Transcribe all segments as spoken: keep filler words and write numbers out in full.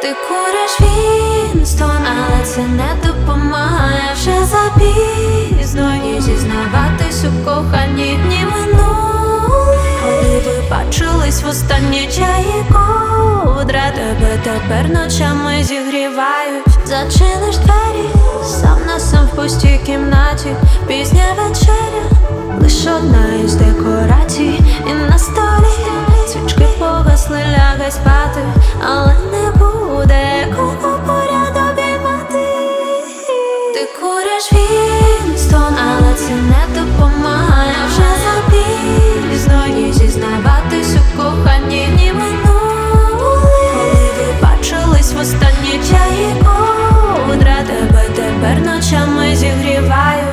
Ти куриш Вінстон, але це не допомагає. Вже запізно і зізнаватись у коханні дні минули. Коли ви бачились востаннє, чаї ковдра тебе тепер ночами зігрівають. Зачиниш двері, сам на сам в пустій кімнаті. Пізня вечеря, лиш одна із декорацій. І на столі свічки погасли, лягай спати, але не буде кого поряд обіймати. Ти куриш Вінстон, але це не допомагає. Вже запізно і зізнаватись у коханні дні минули. Коли ви бачились востаннє, чаї ковдра тебе тепер ночами зігрівають.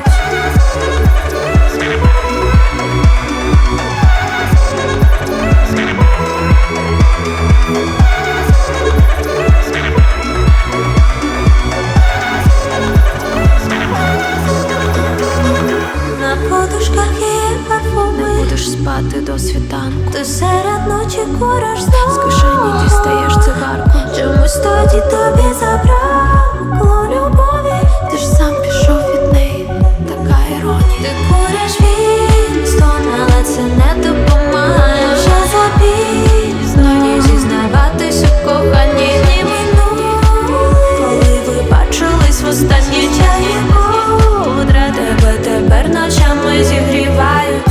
На подушках є парфуми, не будеш спати до світанку. Ти серед ночі куриш знов, з кишені дістаєш цигарку. Чомусь тоді тобі забракло любові. Ти ж сам пішов від неї, така іронія. Ти куриш Вінстон, але це не допомагає. Вже запізно і зізнаватись у коханні дні минули. Коли ви бачились востаннє, чаї ковдра тебе тепер ночами зігрівають.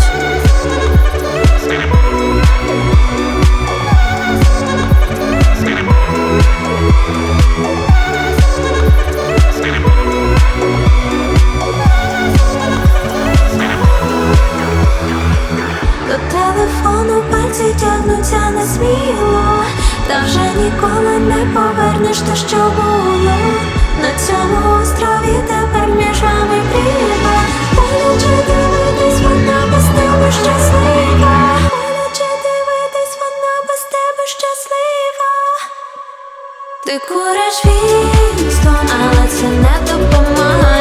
До телефону пальці тягнуться несміло, та вже ніколи не повернеш те, що було. На цьому острові тепер між вами прірва. Боляче дивитись, вона без тебе щаслива. Боляче дивитись, вона без тебе щаслива. Ти куриш Вінстон, але це не допомагає.